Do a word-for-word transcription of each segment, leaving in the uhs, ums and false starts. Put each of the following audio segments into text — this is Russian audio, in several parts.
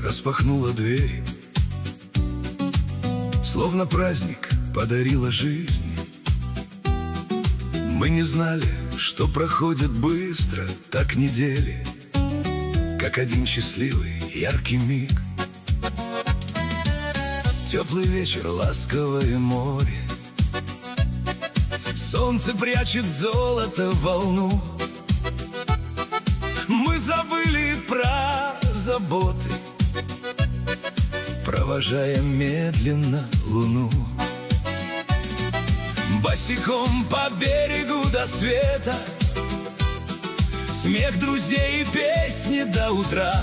распахнула двери, словно праздник подарила жизнь. Мы не знали, что проходят быстро так недели, как один счастливый яркий миг. Теплый вечер, ласковое море, солнце прячет золото в волну. Мы забыли про заботы, провожая медленно луну. Босиком по берегу до света, смех друзей и песни до утра.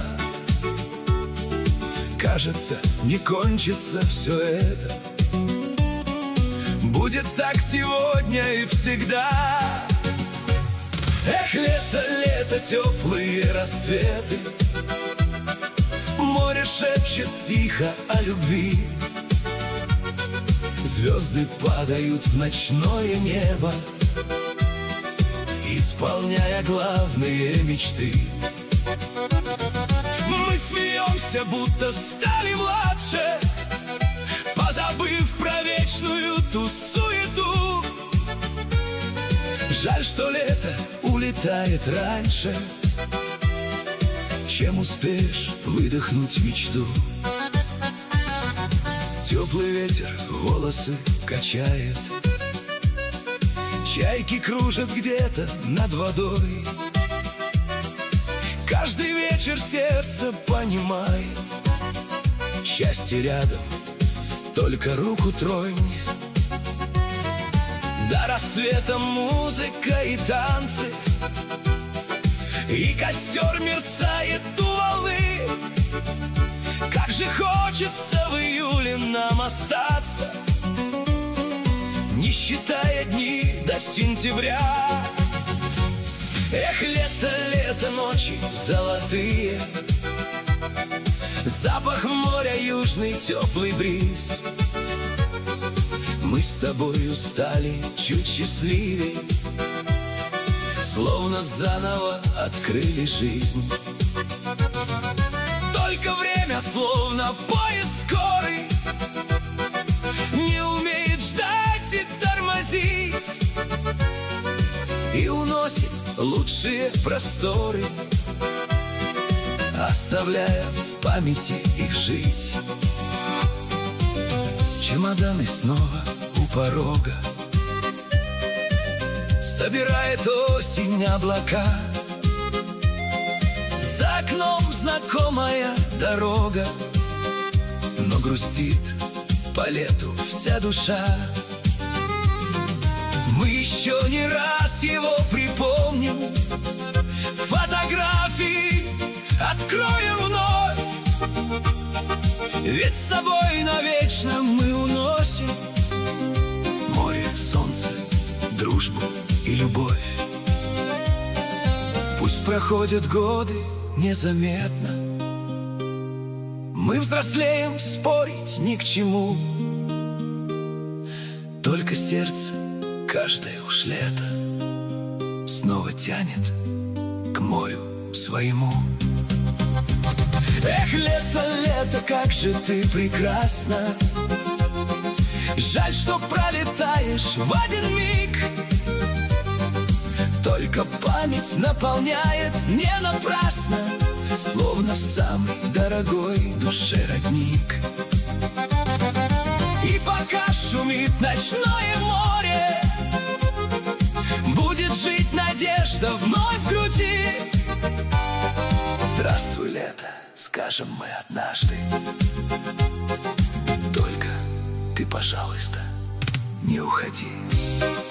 Кажется, не кончится все это, будет так сегодня и всегда. Эх, лето, лето, теплые рассветы, море шепчет тихо о любви. Звезды падают в ночное небо, исполняя главные мечты. Мы смеемся, будто стали младше, позабыв про вечную ту суету. Жаль, что лето улетает раньше, чем успеешь выдохнуть мечту. Теплый ветер волосы качает, чайки кружат где-то над водой. Каждый вечер сердце понимает, счастье рядом, только руку тронь. До рассвета музыка и танцы, и костер мерцает у волны. Как же хочется в июле нам остаться, не считая дни до сентября. Эх, лето, лето, ночи золотые, запах моря, южный теплый бриз. Мы с тобою стали чуть счастливей, словно заново открыли жизнь. Только время, словно поезд скорый, не умеет ждать и тормозить, и уносит лучшие просторы, оставляя в памяти их жить. Чемоданы снова у порога, собирает осень облака. За окном знакомая дорога, но грустит по лету вся душа. Мы еще не раз его припомним, фотографии откроем вновь, ведь с собой навечно мы уносим море, солнце, дружбу и любовь. Пусть проходят годы незаметно, мы взрослеем, спорить ни к чему. Только сердце каждое уж лето снова тянет к морю своему. Эх, лето, лето, как же ты прекрасна, жаль, что пролетаешь в один миг. Только память наполняет не напрасно, словно в самой дорогой душе родник. И пока шумит ночное море, будет жить надежда вновь в груди. Здравствуй, лето, скажем мы однажды, только ты, пожалуйста, не уходи.